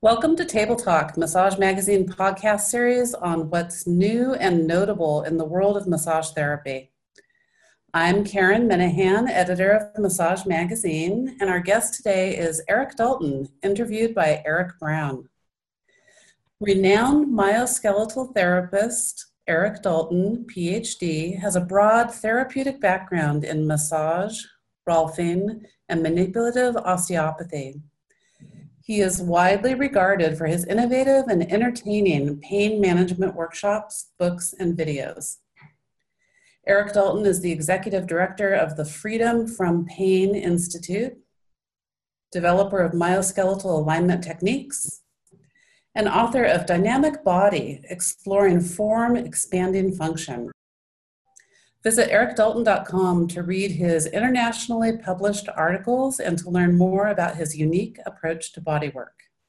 Welcome to Table Talk, Massage Magazine podcast series on what's new and notable in the world of massage therapy. I'm Karen Minahan, editor of Massage Magazine, and our guest today is Eric Dalton, interviewed by Eric Brown. Renowned myoskeletal therapist Eric Dalton, PhD, has a broad therapeutic background in massage, rolfing, and manipulative osteopathy. He is widely regarded for his innovative and entertaining pain management workshops, books, and videos. Eric Dalton is the executive director of the Freedom from Pain Institute, developer of myoskeletal alignment techniques, and author of Dynamic Body, Exploring Form Expanding Function. Visit ericdalton.com to read his internationally published articles and to learn more about his unique approach to bodywork.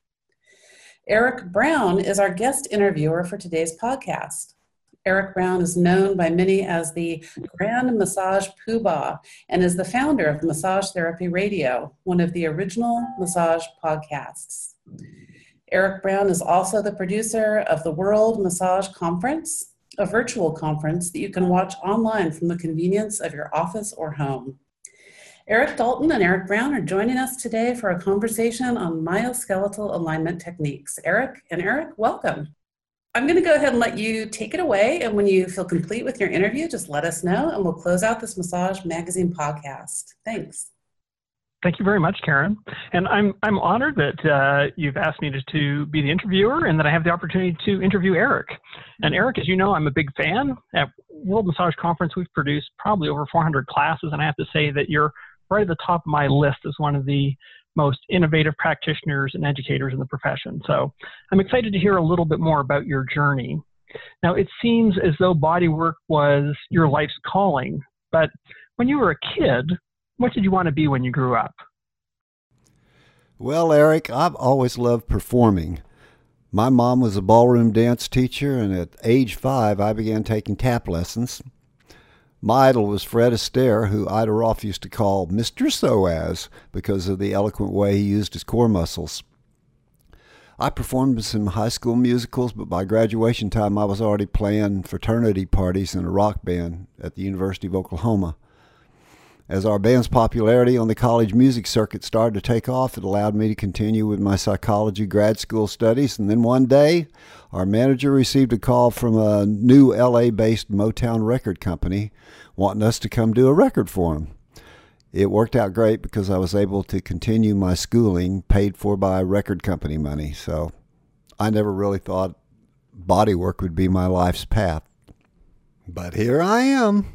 Eric Brown is our guest interviewer for today's podcast. Eric Brown is known by many as the Grand Massage Poobah and is the founder of Massage Therapy Radio, one of the original massage podcasts. Eric Brown is also the producer of the World Massage Conference, a virtual conference that you can watch online from the convenience of your office or home. Eric Dalton and Eric Brown are joining us today for a conversation on myoskeletal alignment techniques. Eric, welcome. I'm going to go ahead and let you take it away, and when you feel complete with your interview, just let us know, and we'll close out this Massage Magazine podcast. Thanks. Thank you very much, Karen. And I'm honored that you've asked me to be the interviewer and that I have the opportunity to interview Eric. And Eric, as you know, I'm a big fan. At World Massage Conference, we've produced probably over 400 classes, and I have to say that you're right at the top of my list as one of the most innovative practitioners and educators in the profession. So I'm excited to hear a little bit more about your journey. Now, it seems as though bodywork was your life's calling, but when you were a kid, what did you want to be when you grew up? Well, Eric, I've always loved performing. My mom was a ballroom dance teacher, and at age 5, I began taking tap lessons. My idol was Fred Astaire, who Ida Rolf used to call Mr. Soaz because of the eloquent way he used his core muscles. I performed in some high school musicals, but by graduation time, I was already playing fraternity parties in a rock band at the University of Oklahoma. As our band's popularity on the college music circuit started to take off, it allowed me to continue with my psychology grad school studies. And then one day, our manager received a call from a new LA-based Motown record company wanting us to come do a record for them. It worked out great because I was able to continue my schooling paid for by record company money. So I never really thought bodywork would be my life's path. But here I am.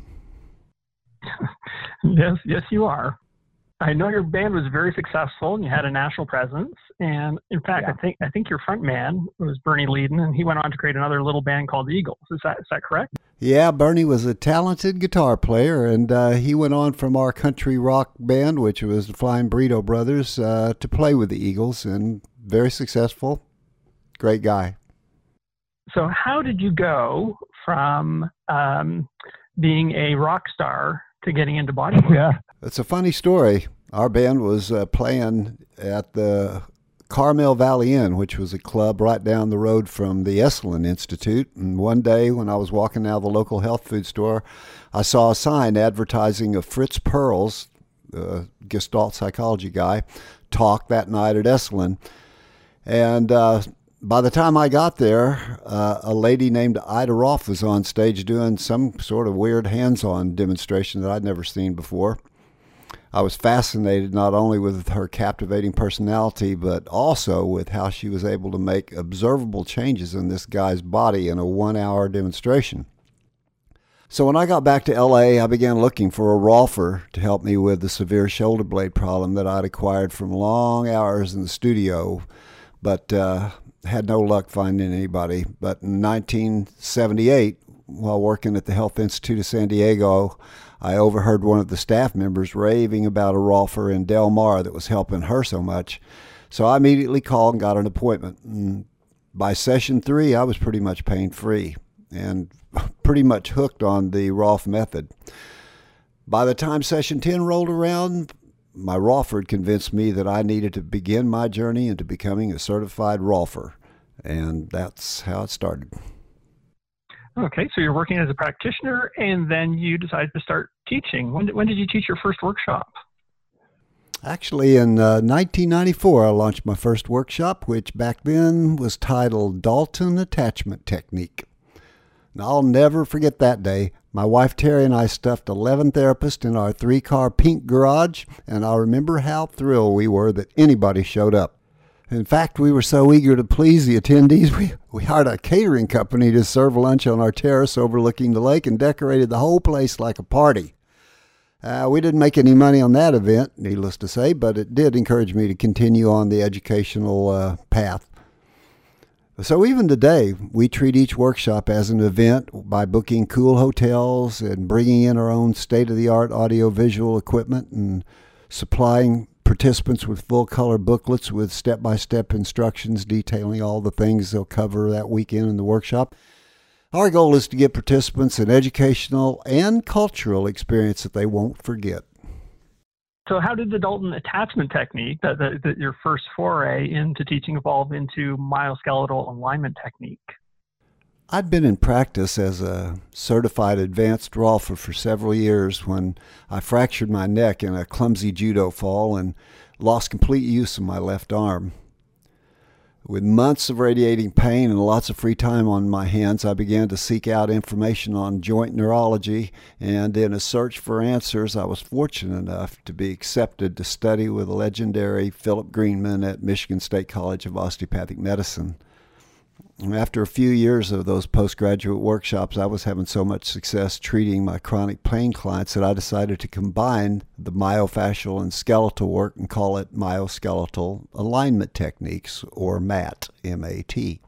Yes, you are. I know your band was very successful and you had a national presence. And in fact, yeah. I think your front man was Bernie Leadon, and he went on to create another little band called the Eagles. Is that correct? Yeah, Bernie was a talented guitar player, and he went on from our country rock band, which was the Flying Burrito Brothers, to play with the Eagles, and very successful. Great guy. So how did you go from being a rock star to getting into bodywork? Yeah, it's a funny story. Our band was playing at the Carmel Valley Inn, which was a club right down the road from the Esalen Institute. And one day when I was walking out of the local health food store, I saw a sign advertising of Fritz Perls, the Gestalt psychology guy, talk that night at Esalen. And by the time I got there, a lady named Ida Rolf was on stage doing some sort of weird hands-on demonstration that I'd never seen before. I was fascinated not only with her captivating personality, but also with how she was able to make observable changes in this guy's body in a 1-hour demonstration. So when I got back to LA, I began looking for a Rolfer to help me with the severe shoulder blade problem that I'd acquired from long hours in the studio, but had no luck finding anybody. But in 1978, while working at the Health Institute of San Diego, I overheard one of the staff members raving about a Rolfer in Del Mar that was helping her so much. So I immediately called and got an appointment. And by session 3, I was pretty much pain-free and pretty much hooked on the Rolf method. By the time session 10 rolled around, my Rolfer convinced me that I needed to begin my journey into becoming a certified Rolfer, and that's how it started. Okay, so you're working as a practitioner, and then you decided to start teaching. When did you teach your first workshop? Actually, in 1994, I launched my first workshop, which back then was titled Dalton Attachment Technique. Now, I'll never forget that day. My wife Terry and I stuffed 11 therapists in our 3-car pink garage, and I remember how thrilled we were that anybody showed up. In fact, we were so eager to please the attendees, we hired a catering company to serve lunch on our terrace overlooking the lake and decorated the whole place like a party. We didn't make any money on that event, needless to say, but it did encourage me to continue on the educational path. So even today, we treat each workshop as an event by booking cool hotels and bringing in our own state-of-the-art audio-visual equipment and supplying participants with full-color booklets with step-by-step instructions detailing all the things they'll cover that weekend in the workshop. Our goal is to give participants an educational and cultural experience that they won't forget. So how did the Dalton attachment technique, that your first foray into teaching, evolve into myoskeletal alignment technique? I'd been in practice as a certified advanced Rolfer for several years when I fractured my neck in a clumsy judo fall and lost complete use of my left arm. With months of radiating pain and lots of free time on my hands, I began to seek out information on joint neurology, and in a search for answers, I was fortunate enough to be accepted to study with the legendary Philip Greenman at Michigan State College of Osteopathic Medicine. After a few years of those postgraduate workshops, I was having so much success treating my chronic pain clients that I decided to combine the myofascial and skeletal work and call it myoskeletal alignment techniques, or MAT, M-A-T.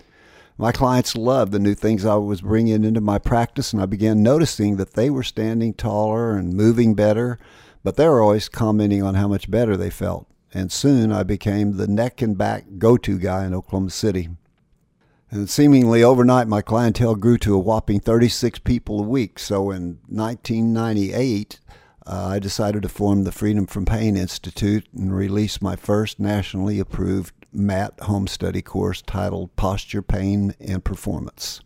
My clients loved the new things I was bringing into my practice, and I began noticing that they were standing taller and moving better, but they were always commenting on how much better they felt. And soon I became the neck and back go-to guy in Oklahoma City. And seemingly overnight, my clientele grew to a whopping 36 people a week. So in 1998, I decided to form the Freedom from Pain Institute and release my first nationally approved MAT home study course titled Posture, Pain, and Performance.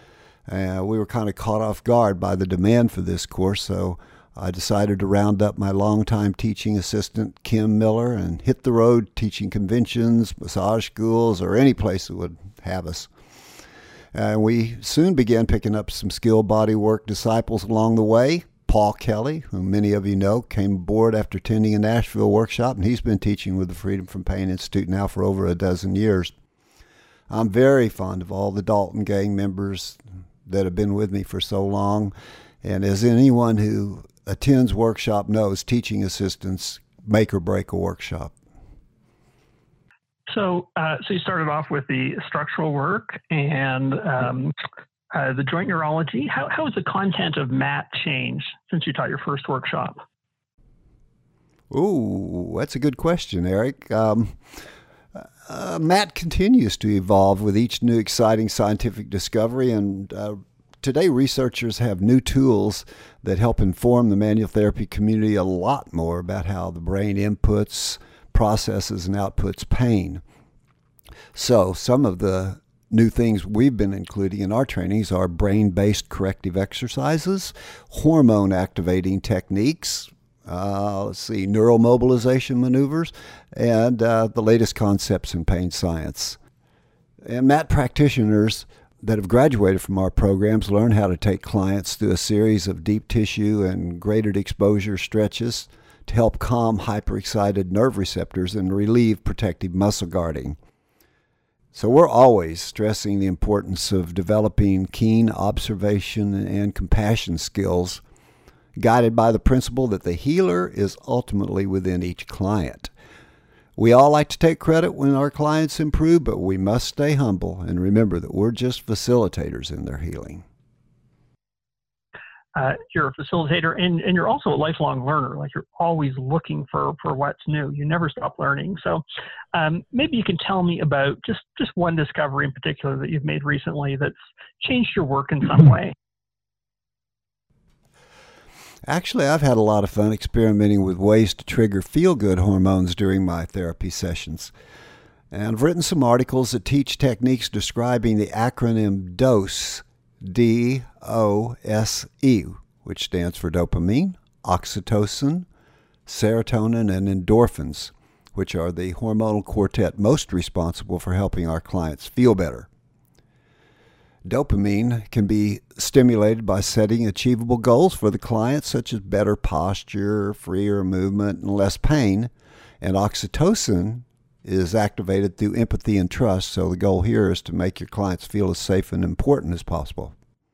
We were kind of caught off guard by the demand for this course, so I decided to round up my longtime teaching assistant, Kim Miller, and hit the road teaching conventions, massage schools, or any place that would have us. And we soon began picking up some skilled bodywork disciples along the way. Paul Kelly, who many of you know, came aboard after attending a Nashville workshop, and he's been teaching with the Freedom from Pain Institute now for over a dozen years. I'm very fond of all the Dalton gang members that have been with me for so long, and as anyone who attends workshop knows, teaching assistants make or break a workshop. So you started off with the structural work and the joint neurology. How has the content of MAT changed since you taught your first workshop? Ooh, that's a good question, Eric. MAT continues to evolve with each new exciting scientific discovery, and today researchers have new tools that help inform the manual therapy community a lot more about how the brain inputs, processes, and outputs pain. So some of the new things we've been including in our trainings are brain-based corrective exercises, hormone activating techniques, neuromobilization maneuvers, and the latest concepts in pain science. And MAT practitioners that have graduated from our programs learn how to take clients through a series of deep tissue and graded exposure stretches to help calm hyperexcited nerve receptors and relieve protective muscle guarding. So we're always stressing the importance of developing keen observation and compassion skills, guided by the principle that the healer is ultimately within each client. We all like to take credit when our clients improve, but we must stay humble and remember that we're just facilitators in their healing. You're a facilitator, and you're also a lifelong learner. Like, you're always looking for what's new. You never stop learning. So maybe you can tell me about just one discovery in particular that you've made recently that's changed your work in some way. Actually, I've had a lot of fun experimenting with ways to trigger feel-good hormones during my therapy sessions. And I've written some articles that teach techniques describing the acronym DOSE, D-O-S-E, which stands for dopamine, oxytocin, serotonin, and endorphins, which are the hormonal quartet most responsible for helping our clients feel better. Dopamine can be stimulated by setting achievable goals for the client, such as better posture, freer movement, and less pain. And oxytocin is activated through empathy and trust, so the goal here is to make your clients feel as safe and important as possible.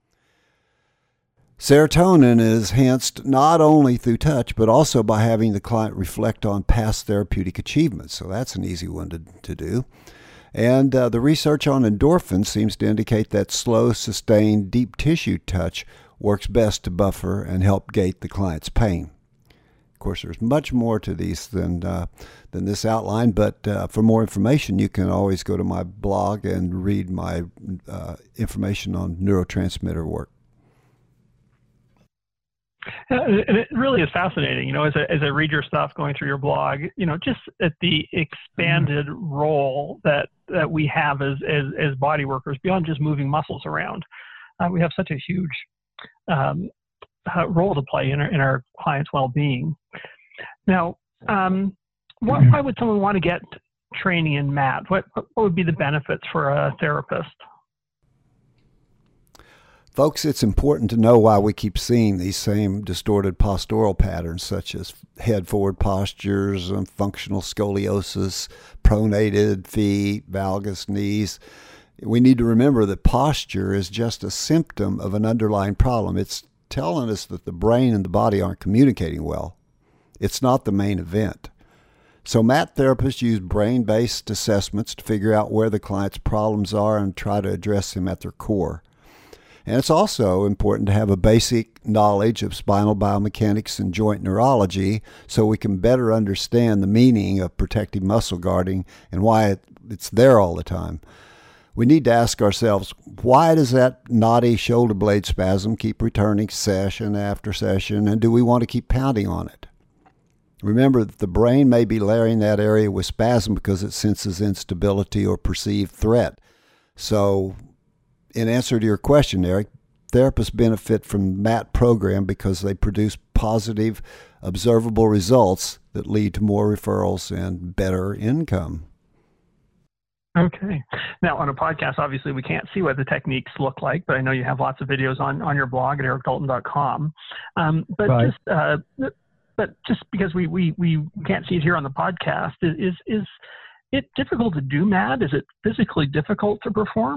Serotonin is enhanced not only through touch, but also by having the client reflect on past therapeutic achievements. So that's an easy one to do. And the research on endorphins seems to indicate that slow, sustained, deep tissue touch works best to buffer and help gate the client's pain. Of course, there's much more to these than this outline, but for more information, you can always go to my blog and read my information on neurotransmitter work. And it really is fascinating, as I read your stuff going through your blog, just at the expanded role that we have as body workers beyond just moving muscles around. We have such a huge role to play in our clients' well-being. Now, why would someone want to get training in MAT? What would be the benefits for a therapist? Folks, it's important to know why we keep seeing these same distorted postural patterns, such as head-forward postures, functional scoliosis, pronated feet, valgus knees. We need to remember that posture is just a symptom of an underlying problem. It's telling us that the brain and the body aren't communicating well. It's not the main event. So MAT therapists use brain-based assessments to figure out where the client's problems are and try to address them at their core. And it's also important to have a basic knowledge of spinal biomechanics and joint neurology so we can better understand the meaning of protective muscle guarding and why it's there all the time. We need to ask ourselves, why does that knotty shoulder blade spasm keep returning session after session, and do we want to keep pounding on it? Remember that the brain may be layering that area with spasm because it senses instability or perceived threat. So, in answer to your question, Eric, therapists benefit from the MAT program because they produce positive, observable results that lead to more referrals and better income. Okay. Now, on a podcast, obviously, we can't see what the techniques look like, but I know you have lots of videos on your blog at ericdalton.com. Right. But just because we can't see it here on the podcast, is it difficult to do MAT? Is it physically difficult to perform?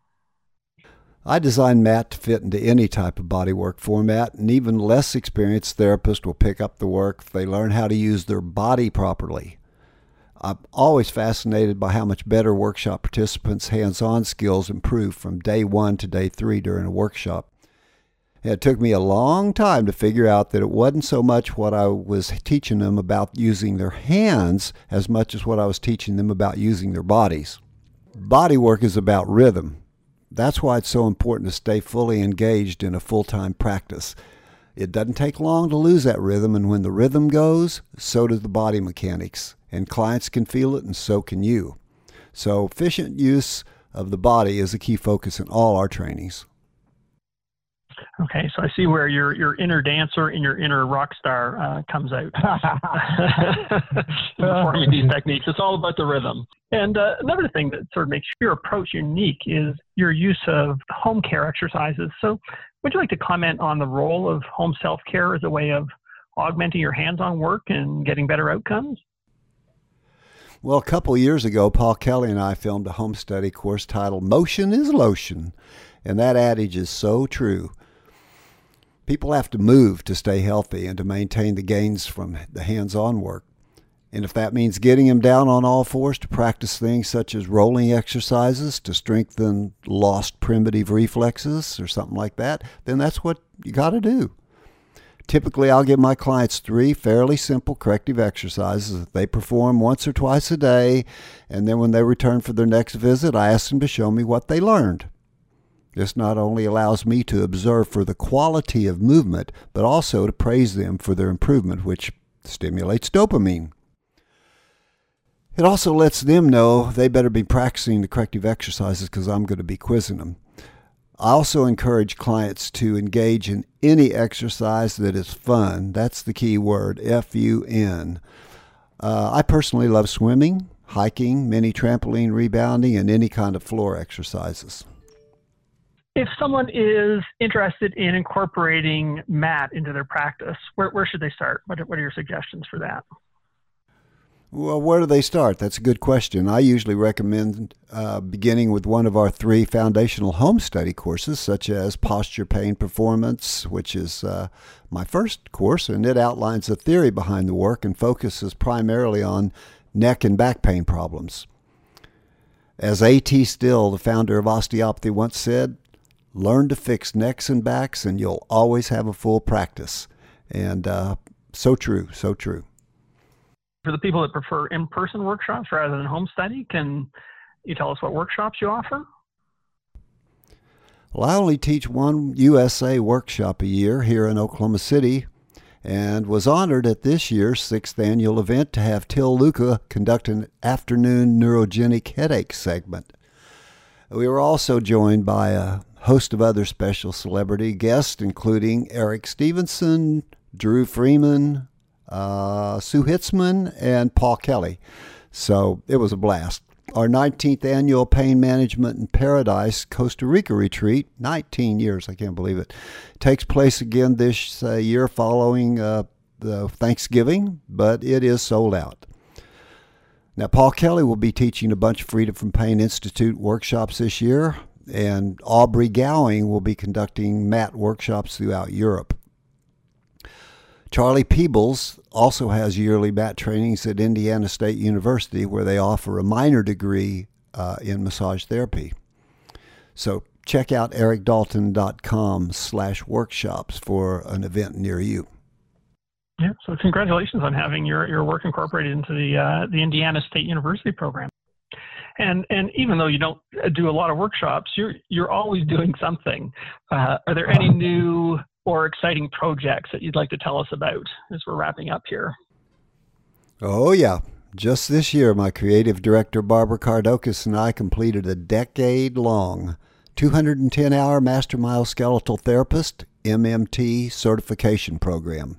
I designed MAT to fit into any type of bodywork format, and even less experienced therapists will pick up the work if they learn how to use their body properly. I'm always fascinated by how much better workshop participants' hands-on skills improve from day 1 to day 3 during a workshop. It took me a long time to figure out that it wasn't so much what I was teaching them about using their hands as much as what I was teaching them about using their bodies. Bodywork is about rhythm. That's why it's so important to stay fully engaged in a full-time practice. It doesn't take long to lose that rhythm, and when the rhythm goes, so does the body mechanics. And clients can feel it, and so can you. So efficient use of the body is a key focus in all our trainings. Okay, so I see where your inner dancer and your inner rock star comes out performing these techniques. It's all about the rhythm. And another thing that sort of makes your approach unique is your use of home care exercises. So would you like to comment on the role of home self-care as a way of augmenting your hands-on work and getting better outcomes? Well, a couple of years ago, Paul Kelly and I filmed a home study course titled Motion is Lotion, and that adage is so true. People have to move to stay healthy and to maintain the gains from the hands-on work. And if that means getting them down on all fours to practice things such as rolling exercises to strengthen lost primitive reflexes or something like that, then that's what you got to do. Typically, I'll give my clients 3 fairly simple corrective exercises that they perform once or twice a day, and then when they return for their next visit, I ask them to show me what they learned. This not only allows me to observe for the quality of movement, but also to praise them for their improvement, which stimulates dopamine. It also lets them know they better be practicing the corrective exercises because I'm going to be quizzing them. I also encourage clients to engage in any exercise that is fun. That's the key word, F-U-N. I personally love swimming, hiking, mini trampoline rebounding, and any kind of floor exercises. If someone is interested in incorporating MAT into their practice, where should they start? What are your suggestions for that? Well, where do they start? That's a good question. I usually recommend beginning with one of our 3 foundational home study courses, such as Posture Pain Performance, which is my first course, and it outlines the theory behind the work and focuses primarily on neck and back pain problems. As A.T. Still, the founder of osteopathy, once said, learn to fix necks and backs and you'll always have a full practice. And so true, so true. For the people that prefer in-person workshops rather than home study, can you tell us what workshops you offer? Well, I only teach one USA workshop a year here in Oklahoma City and was honored at this year's 6th annual event to have Till Luca conduct an afternoon neurogenic headache segment. We were also joined by a host of other special celebrity guests, including Eric Stevenson, Drew Freeman, Sue Hitzman, and Paul Kelly. So it was a blast. Our 19th annual Pain Management in Paradise Costa Rica retreat, 19 years, I can't believe it, takes place again this year following the Thanksgiving, but it is sold out. Now, Paul Kelly will be teaching a bunch of Freedom from Pain Institute workshops this year, and Aubrey Gowing will be conducting MAT workshops throughout Europe. Charlie Peebles also has yearly MAT trainings at Indiana State University, where they offer a minor degree in massage therapy. So check out ericdalton.com/workshops for an event near you. Yeah, so congratulations on having your work incorporated into the Indiana State University program. And even though you don't do a lot of workshops, you're always doing something. Are there any new or exciting projects that you'd like to tell us about as we're wrapping up here? Oh, yeah. Just this year, my creative director, Barbara Kardokas, and I completed a decade-long 210-hour Master Myoskeletal Therapist, MMT, certification program.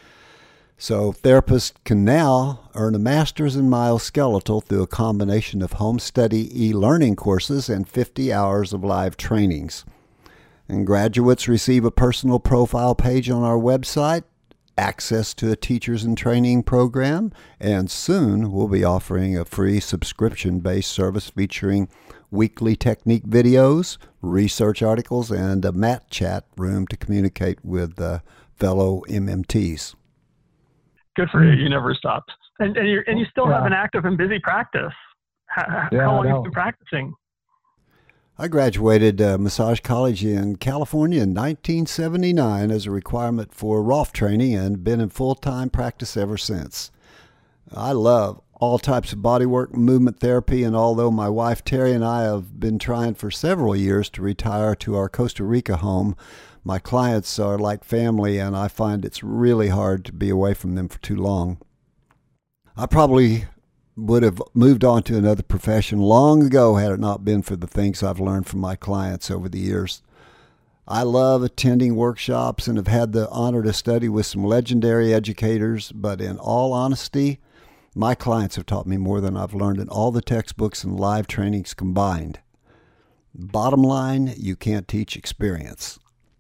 So therapists can now earn a master's in myoskeletal through a combination of home study e-learning courses and 50 hours of live trainings. And graduates receive a personal profile page on our website, access to a teachers and training program, and soon we'll be offering a free subscription-based service featuring weekly technique videos, research articles, and a MAT chat room to communicate with fellow MMTs. Good for you. You never stopped. And you still have an active and busy practice. How long have you been practicing? I graduated massage college in California in 1979 as a requirement for Rolf training and been in full-time practice ever since. I love all types of bodywork, movement therapy, and although my wife Terry and I have been trying for several years to retire to our Costa Rica home, my clients are like family, and I find it's really hard to be away from them for too long. I probably would have moved on to another profession long ago had it not been for the things I've learned from my clients over the years. I love attending workshops and have had the honor to study with some legendary educators, but in all honesty, my clients have taught me more than I've learned in all the textbooks and live trainings combined. Bottom line, you can't teach experience.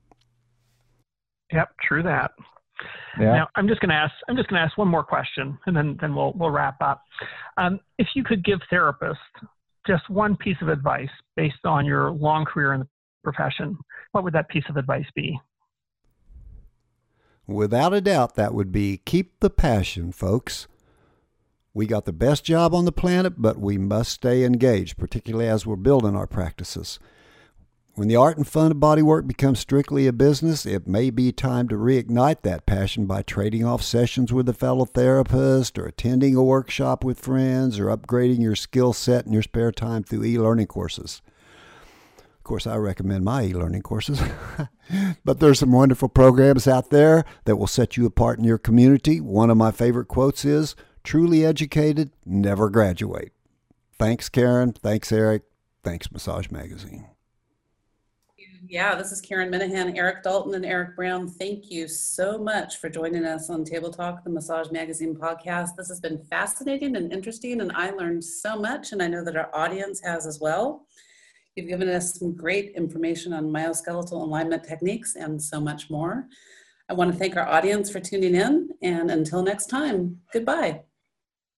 Yep, true that. Yeah. Now, I'm just going to ask one more question, and then we'll wrap up. If you could give therapists just one piece of advice based on your long career in the profession, what would that piece of advice be? Without a doubt, that would be keep the passion, folks. We got the best job on the planet, but we must stay engaged, particularly as we're building our practices. When the art and fun of bodywork becomes strictly a business, it may be time to reignite that passion by trading off sessions with a fellow therapist or attending a workshop with friends or upgrading your skill set in your spare time through e-learning courses. Of course, I recommend my e-learning courses. But there's some wonderful programs out there that will set you apart in your community. One of my favorite quotes is, "Truly educated, never graduate." Thanks, Karen. Thanks, Eric. Thanks, Massage Magazine. Yeah, this is Karen Minahan, Eric Dalton, and Eric Brown. Thank you so much for joining us on Table Talk, the Massage Magazine podcast. This has been fascinating and interesting, and I learned so much, and I know that our audience has as well. You've given us some great information on myoskeletal alignment techniques and so much more. I want to thank our audience for tuning in, and until next time, goodbye.